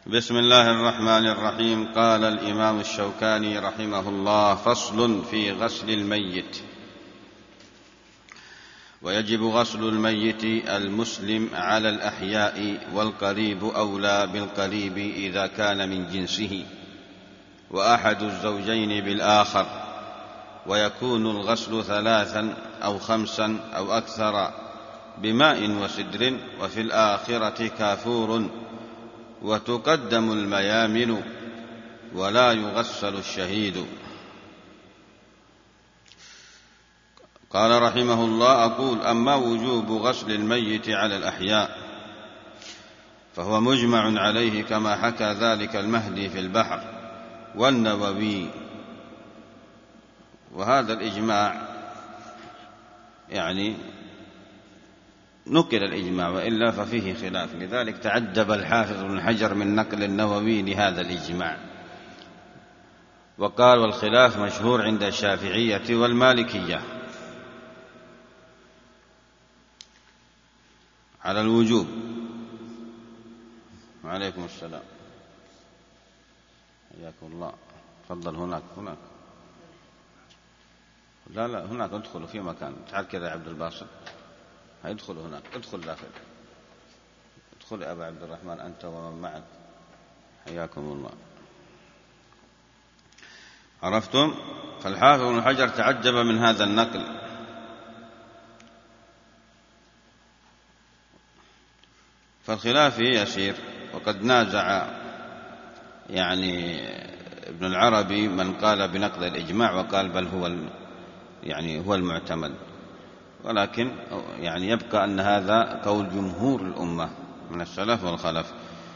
بسم الله الرحمن الرحيم. قال الإمام الشوكاني رحمه الله: فصل في غسل الميت. ويجب غسل الميت المسلم على الأحياء، والقريب أولى بالقريب إذا كان من جنسه وأحد الزوجين بالآخر، ويكون الغسل 3 أو 5 أو أكثر بماء وسدر، وفي الآخرة كافور، وتقدم الميامن، ولا يغسل الشهيد. قال رحمه الله: أقول: أما وجوب غسل الميت على الأحياء فهو مجمع عليه، كما حكى ذلك المهدي في البحر والنووي. وهذا الإجماع نقل الإجماع، وإلا ففيه خلاف، لذلك تعجب الحافظ بن حجر من نقل النووي لهذا الإجماع، وقال: والخلاف مشهور عند الشافعية والمالكية على الوجوب. وعليكم السلام، حياكم الله. تفضل. هناك لا هناك، ادخلوا في مكان. تعال كذا يا عبد الباسط، ادخل هناك، ادخل داخل، ادخل يا أبا عبد الرحمن أنت ومن معك، حياكم الله. عرفتم؟ فالحافظ بن حجر تعجب من هذا النقل، فالخلاف فيه يسير. وقد نازع ابن العربي من قال بنقل الإجماع، وقال بل هو المعتمد، ولكن يبقى أن هذا قول جمهور الأمة من السلف والخلف.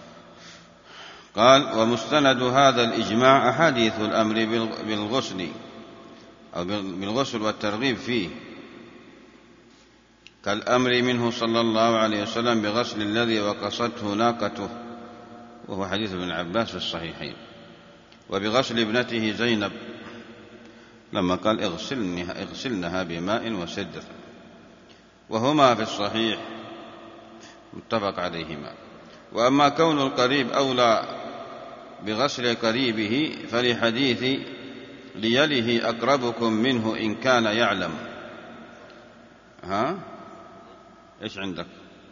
قال: ومستند هذا الإجماع أحاديث الأمر بالغسل والترغيب فيه، كالأمر منه صلى الله عليه وسلم بغسل الذي وقصته ناقته، وهو حديث ابن عباس في الصحيحين، وبغسل ابنته زينب لما قال: اغسلنها بماء وسدر، وهما في الصحيح متفق عليهما. وأما كون القريب أولى بغسل قريبه فلحديث ليله أقربكم منه إن كان يعلم. إيش عندك؟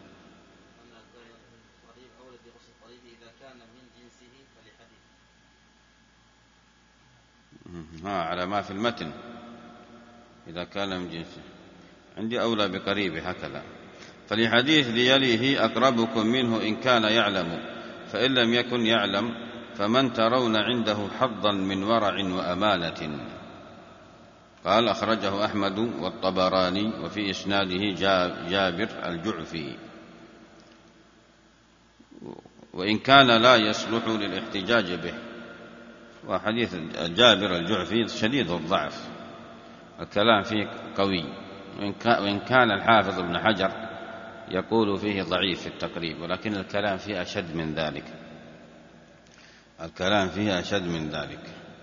على ما في المتن إذا كان من جنسه، عندي أولى بقريبه هكذا. فلحديث ليليه أقربكم منه إن كان يعلم، فإن لم يكن يعلم فمن ترون عنده حظا من ورع وأمانة. قال: أخرجه أحمد والطبراني، وفي إسناده جابر الجعفي، وإن كان لا يصلح للاحتجاج به. وحديث جابر الجعفي شديد الضعف، الكلام فيه قوي، وإن كان الحافظ ابن حجر يقول فيه ضعيف في التقريب، ولكن الكلام فيه أشد من ذلك.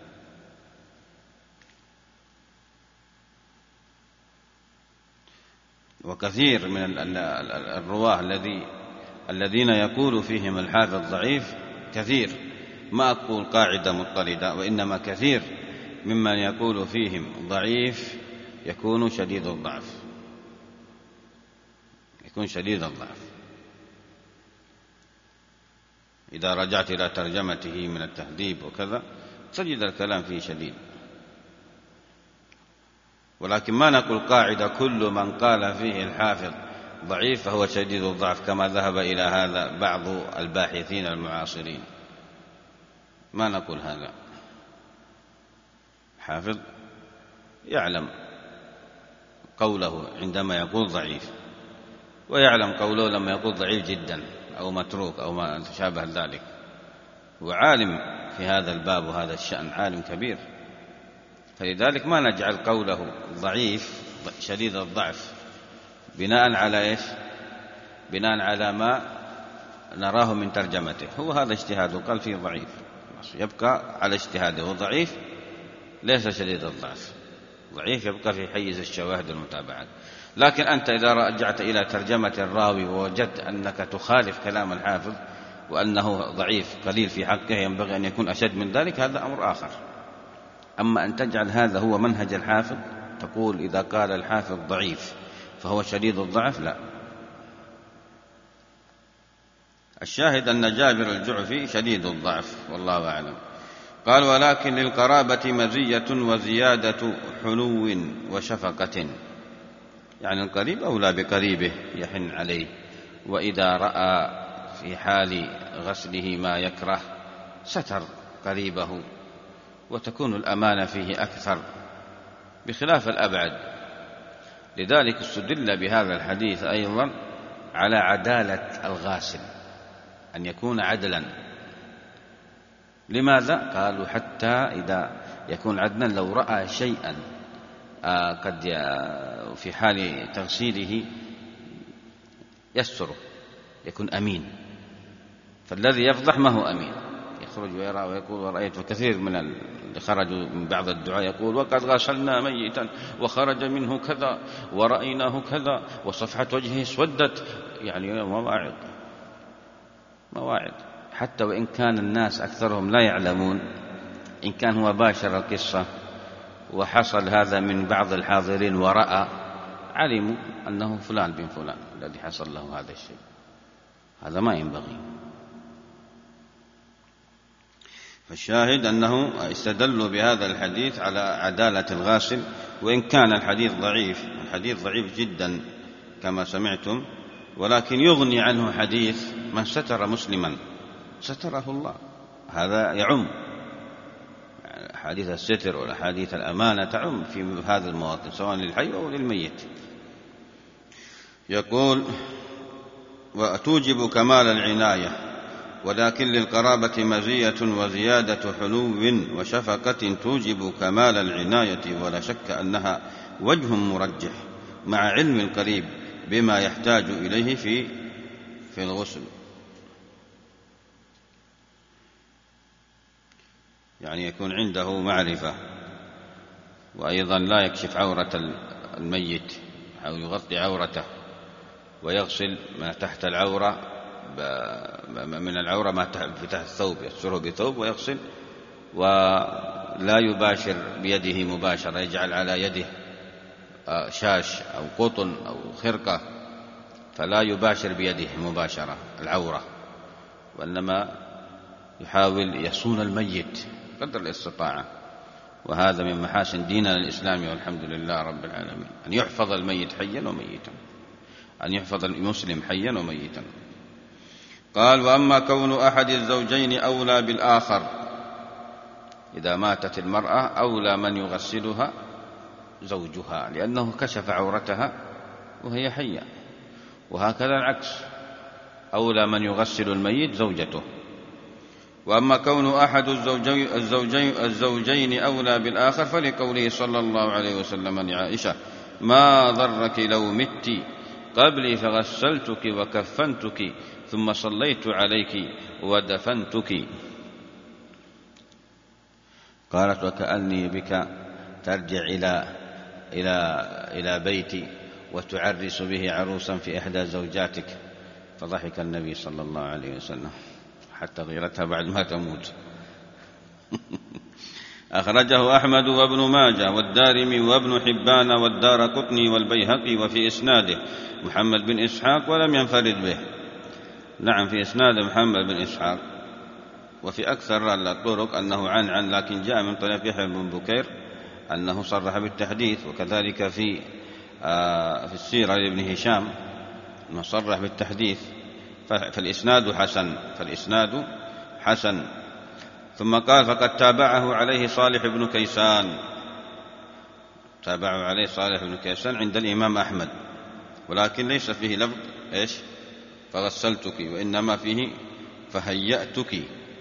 وكثير من الرواه الذين يقول فيهم الحافظ ضعيف كثير، ما أقول قاعدة مضطردة، وإنما كثير ممن يقول فيهم ضعيف يكون شديد الضعف. إذا رجعت إلى ترجمته من التهذيب وكذا تجد الكلام فيه شديد. ولكن ما نقول قاعدة كل من قال فيه الحافظ ضعيف فهو شديد الضعف، كما ذهب إلى هذا بعض الباحثين المعاصرين. ما نقول هذا. حافظ يعلم قوله عندما يقول ضعيف، ويعلم قوله لما يقول ضعيف جدا أو متروك أو ما شابه ذلك. وعالم في هذا الباب وهذا الشأن، عالم كبير، فلذلك ما نجعل قوله ضعيف شديد الضعف بناء على إيش؟ بناء على ما نراه من ترجمته. هو هذا اجتهاده، قال فيه ضعيف، يبقى على اجتهاده. وضعيف ليس شديد الضعف، ضعيف يبقى في حيز الشواهد والمتابعات. لكن أنت إذا رجعت إلى ترجمة الراوي ووجدت أنك تخالف كلام الحافظ وأنه ضعيف قليل في حقه ينبغي أن يكون أشد من ذلك، هذا أمر آخر. أما أن تجعل هذا هو منهج الحافظ، تقول إذا قال الحافظ ضعيف فهو شديد الضعف، لا. الشاهد أن جابر الجعفي شديد الضعف والله أعلم. قال: ولكن للقرابة مزية وزيادة حنو وشفقة، يعني القريب أولى بقريبه يحن عليه، وإذا رأى في حال غسله ما يكره ستر قريبه، وتكون الأمانة فيه أكثر بخلاف الأبعد. لذلك استدل بهذا الحديث أيضا على عدالة الغاسل، أن يكون عدلا. لماذا؟ قالوا حتى إذا يكون عدلا لو رأى شيئا قد في حال تغسيله يستره، يكون أمين. فالذي يفضح ما هو أمين، يخرج ويرى ويقول، ورأيت كثير من اللي خرجوا من بعض الدعاء يقول: وقد غسلنا ميتا وخرج منه كذا ورأيناه كذا وصفحة وجهه اسودت، يعني مواعظ. حتى وإن كان الناس أكثرهم لا يعلمون، إن كان هو باشر القصة وحصل هذا من بعض الحاضرين ورأى، علموا أنه فلان بن فلان الذي حصل له هذا الشيء. هذا ما ينبغي. فالشاهد أنه استدلوا بهذا الحديث على عدالة الغاسل، وإن كان الحديث ضعيف جدا كما سمعتم، ولكن يغني عنه حديث من ستر مسلما ستره الله. هذا يعم، حديث الستر والحديث الأمانة تعم في هذا المواطن سواء للحي أو للميت. يقول: وتوجب كمال العناية، ولكن للقرابة مزية وزيادة حنو وشفقة توجب كمال العناية، ولا شك أنها وجه مرجح مع علم القريب بما يحتاج إليه في الغسل. يعني يكون عنده معرفة، وأيضا لا يكشف عورة الميت أو يغطي عورته، ويغسل ما تحت العورة من العورة ما تحت الثوب، يستره بثوب ويغسل، ولا يباشر بيده مباشرة، يجعل على يده شاش أو قطن أو خرقة، فلا يباشر بيده مباشرة العورة، وإنما يحاول يصون الميت قدر الاستطاعة. وهذا من محاسن ديننا الإسلامي والحمد لله رب العالمين، أن يحفظ الميت حيا وميتا، أن يحفظ المسلم حيا وميتا. قال: وأما كون أحد الزوجين أولى بالآخر، إذا ماتت المرأة أولى من يغسلها زوجها، لأنه كشف عورتها وهي حية، وهكذا العكس، أولى من يغسل الميت زوجته. وأما كون أحد الزوجين أولى بالآخر فلقوله صلى الله عليه وسلم لعائشة: ما ضرك لو مت قبلي فغسلتك وكفنتك ثم صليت عليك ودفنتك. قالت: وكأني بك ترجع إلى بيتي وتعرس به عروسا في إحدى زوجاتك. فضحك النبي صلى الله عليه وسلم حتى غيرتها بعد ما تموت. أخرجه أحمد وابن ماجه والدارمي وابن حبان والدارقطني والبيهقي، وفي إسناده محمد بن إسحاق ولم ينفرد به. نعم، في إسناده محمد بن إسحاق، وفي أكثر الطرق أنه عن، لكن جاء من طريق يحيى بن بكير أنه صرح بالتحديث، وكذلك في السيرة لابن هشام أنه صرح بالتحديث. فالإسناد حسن. ثم قال: فقد تابعه عليه صالح بن كيسان عند الإمام أحمد، ولكن ليس فيه لفظ فغسلتك، وإنما فيه فهيأتك.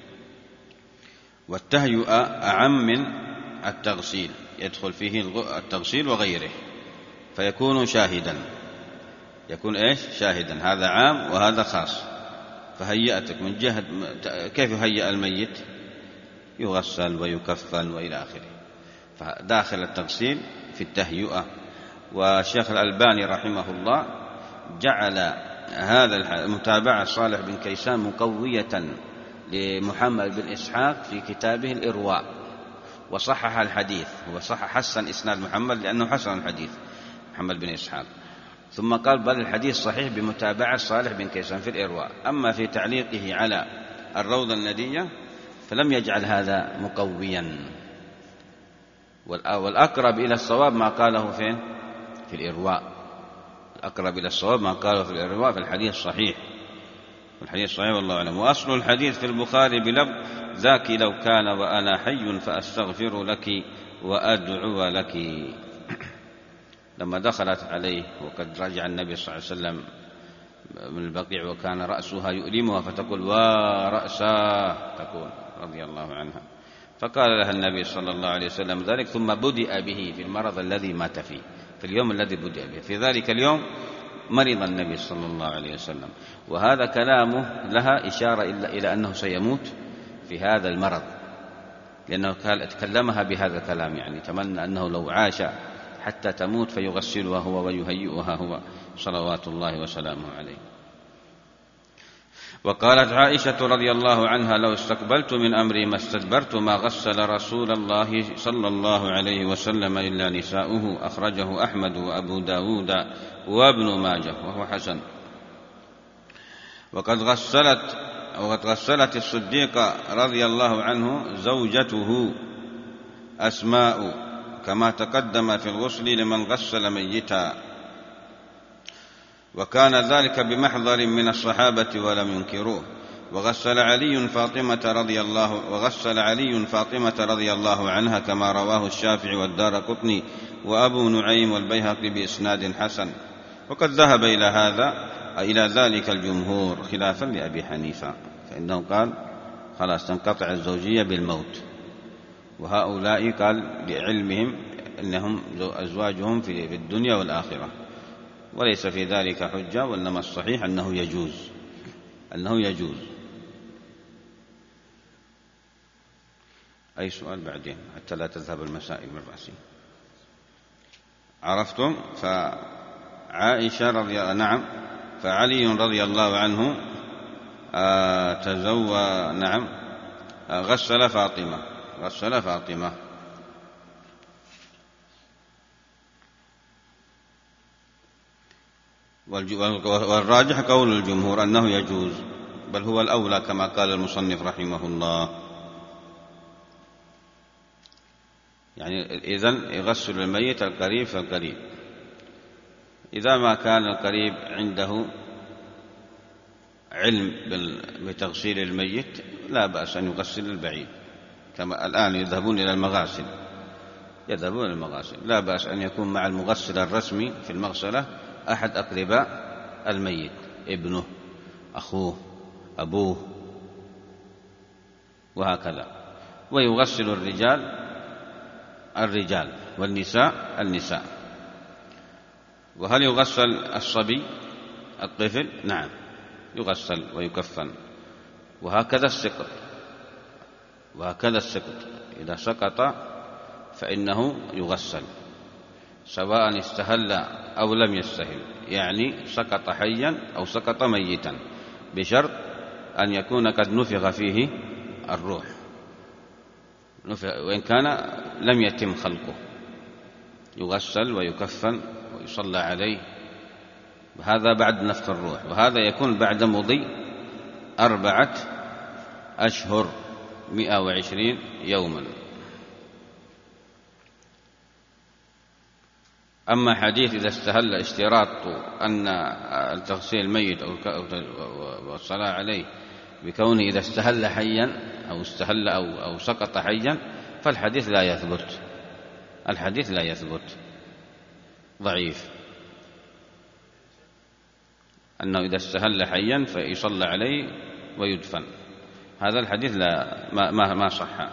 والتهيئة أعم من التغسيل، يدخل فيه التغسيل وغيره، فيكون شاهدا، شاهدا. هذا عام وهذا خاص. فهيأتك من جهة كيف يهيأ الميت؟ يغسل ويكفن وإلى آخره، فداخل التغسيل في التهيئة. والشيخ الألباني رحمه الله جعل هذا المتابعة صالح بن كيسان مقوية لمحمد بن إسحاق في كتابه الإرواء، وصحح الحديث، حسن إسناد محمد لأنه حسن الحديث محمد بن إسحاق، ثم قال بل الحديث صحيح بمتابعة صالح بن كيسان في الإرواء. أما في تعليقه على الروضة الندية فلم يجعل هذا مقويا، والأقرب إلى الصواب ما قاله فين؟ في الإرواء. الأقرب إلى الصواب ما قاله في الإرواء، في الحديث صحيح، والله أعلم. وأصل الحديث في البخاري بلفظ ذاك لو كان وأنا حي فأستغفر لك وأدعو لك. لما دخلت عليه وقد رجع النبي صلى الله عليه وسلم من البقيع وكان رأسها يؤلمها فتقول ورأساه تقول رضي الله عنها، فقال لها النبي صلى الله عليه وسلم ذلك، ثم بدأ به في المرض الذي مات فيه، في اليوم الذي بدأ به، في ذلك اليوم مرض النبي صلى الله عليه وسلم. وهذا كلامه لها إشارة إلى أنه سيموت في هذا المرض، لأنه تكلمها بهذا الكلام، يعني تمنى أنه لو عاش حتى تموت فيغسلها هو ويهيئها هو صلوات الله وسلامه عليه. وقالت عائشة رضي الله عنها لو استقبلت من أمري ما استدبرت ما غسل رسول الله صلى الله عليه وسلم إلا نساؤه، أخرجه أحمد وأبو داود وابن ماجه وهو حسن. وقد غسلت الصديقة رضي الله عنه زوجته أسماء كما تقدم في الغسل لمن غسل ميتا، وكان ذلك بمحضر من الصحابة ولم ينكروه. وغسل علي فاطمة رضي الله عنها كما رواه الشافعي والدارقطني وأبو نعيم والبيهقي بإسناد حسن. وقد ذهب إلى ذلك الجمهور خلافا لأبي حنيفة، فإنه قال خلاص تنقطع الزوجية بالموت، وهؤلاء قال لعلمهم أنهم أزواجهم في الدنيا والآخرة، وليس في ذلك حجة، وإنما الصحيح أنه يجوز. أي سؤال بعدين حتى لا تذهب المسائل من رأسي. عرفتم؟ فعلي رضي الله عنه غسل فاطمة. والراجح قول الجمهور أنه يجوز، بل هو الأولى كما قال المصنف رحمه الله. يعني إذن يغسل الميت القريب فالقريب، إذا ما كان القريب عنده علم بتغسيل الميت لا بأس أن يغسل البعيد، كما الآن يذهبون إلى المغاسل، لا بأس أن يكون مع المغسل الرسمي في المغسلة أحد أقرباء الميت، ابنه، أخوه، أبوه، وهكذا. ويغسل الرجال والنساء النساء. وهل يغسل الصبي الطفل؟ نعم يغسل ويكفن. وهكذا السقط إذا سقط فإنه يغسل، سواء استهل أو لم يستهل، يعني سقط حيا أو سقط ميتا، بشرط أن يكون قد نفخ فيه الروح، وإن كان لم يتم خلقه يغسل ويكفن ويصلى عليه، وهذا بعد نفخ الروح، وهذا يكون بعد مضي 4 أشهر 120 يوما. أما حديث إذا استهل اشتراط أن تغسيل الميت أو الصلاة عليه بكونه إذا استهل حيا أو سقط حيا، فالحديث لا يثبت، ضعيف، أنه إذا استهل حيا فيصلى عليه ويدفن، هذا الحديث ما صح.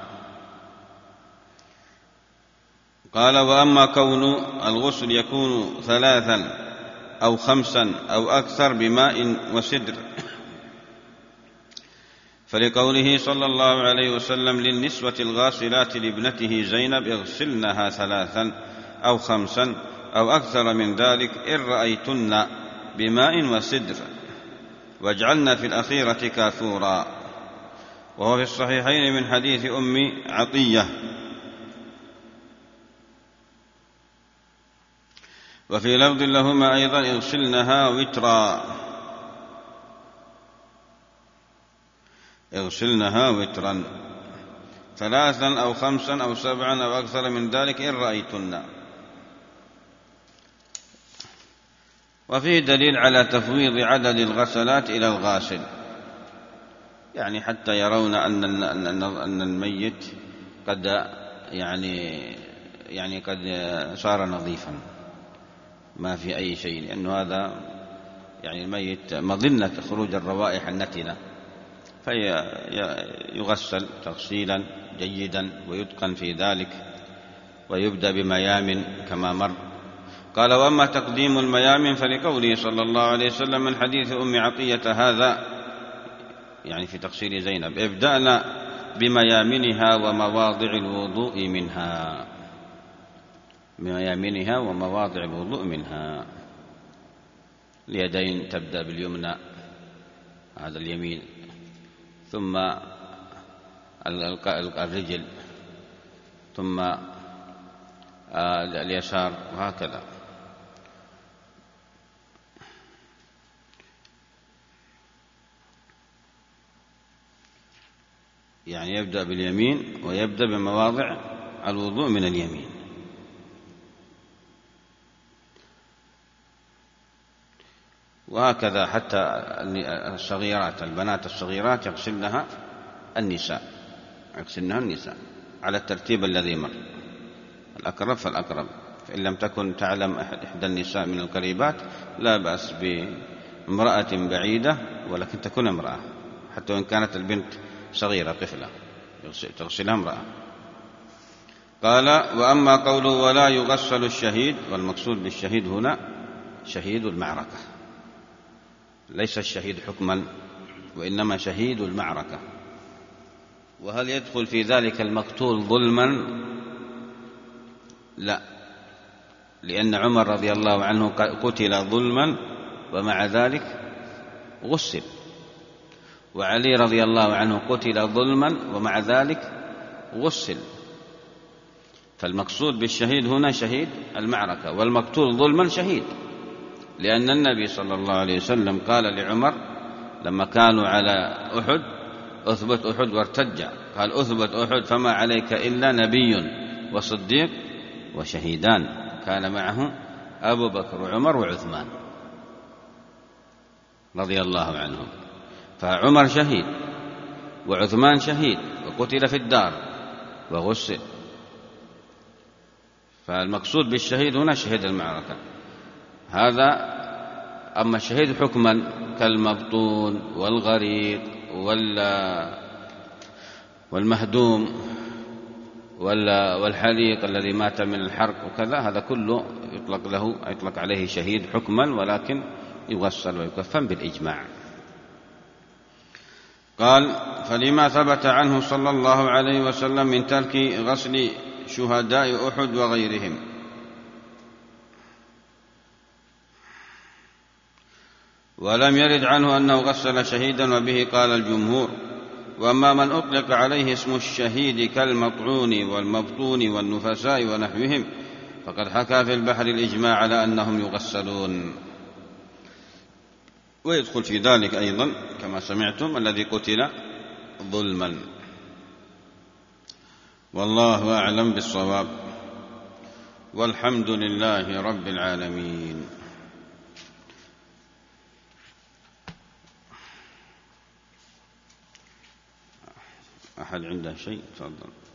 قال وأما كون الغسل يكون 3 أو 5 أو أكثر بماء وسدر، فلقوله صلى الله عليه وسلم للنسوة الغاسلات لابنته زينب اغسلنها 3 أو 5 أو أكثر من ذلك إن رأيتن بماء وسدر، واجعلنا في الأخيرة كافورا. وهو في الصحيحين من حديث أم عطية. وفي لفظ لهما أيضا اغسلنها وترا، اغسلنها وترا 3 أو 5 أو 7 أو أكثر من ذلك إن رأيتن. وفيه دليل على تفويض عدد الغسلات إلى الغاسل، يعني حتى يرون أن الميت قد يعني قد صار نظيفا ما في أي شيء، لأنه هذا يعني الميت مظنة خروج الروائح النتنة، فيغسل تغسيلا جيدا ويتقن في ذلك، ويبدأ بميامن كما مر. قال: وأما تقديم الميامن فلقوله صلى الله عليه وسلم من حديث أم عطية هذا، يعني في تغسيل زينب: ابدأنا بميامنها ومواضع الوضوء منها، بميامنها ومواضع الوضوء منها. اليدين تبدأ باليمنى، هذا اليمين، ثم الرجل، ثم اليسار، وهكذا. يعني يبدأ باليمين ويبدأ بمواضع الوضوء من اليمين. وهكذا حتى الصغيرات، البنات الصغيرات يغسلنها النساء على الترتيب الذي مر، الأقرب فالأقرب. فإن لم تكن تعلم إحدى النساء من القريبات لا بأس بامرأة بعيدة، ولكن تكون امرأة، حتى وإن كانت البنت صغيرة طفلة تغسلها امرأة. قال: وأما قوله ولا يغسل الشهيد، والمقصود بالشهيد هنا شهيد المعركة، ليس الشهيد حكما، وإنما شهيد المعركة. وهل يدخل في ذلك المقتول ظلما؟ لا، لأن عمر رضي الله عنه قتل ظلما ومع ذلك غسل، وعلي رضي الله عنه قتل ظلما ومع ذلك غسل. فالمقصود بالشهيد هنا شهيد المعركة، والمقتول ظلما شهيد، لأن النبي صلى الله عليه وسلم قال لعمر لما كانوا على أحد: أثبت أحد وارتج، قال: أثبت أحد فما عليك إلا نبي وصديق وشهيدان، كان معه أبو بكر وعمر وعثمان رضي الله عنهم. فعمر شهيد وعثمان شهيد وقتل في الدار وغسل. فالمقصود بالشهيد هنا شهيد المعركة هذا. أما الشهيد حكما كالمبطون والغريق والمهدوم والحريق الذي مات من الحرق وكذا، هذا كله يطلق عليه شهيد حكما، ولكن يغسل ويكفن بالإجماع. قال: فلما ثبت عنه صلى الله عليه وسلم من ترك غسل شهداء أحد وغيرهم. ولم يرد عنه أنه غسل شهيدا، وبه قال الجمهور. وأما من أطلق عليه اسم الشهيد كالمطعون والمبطون والنفساء ونحوهم فقد حكى في البحر الإجماع على أنهم يغسلون. ويدخل في ذلك أيضا كما سمعتم الذي قتل ظلما. والله أعلم بالصواب، والحمد لله رب العالمين. أحد عنده شيء؟ تفضل.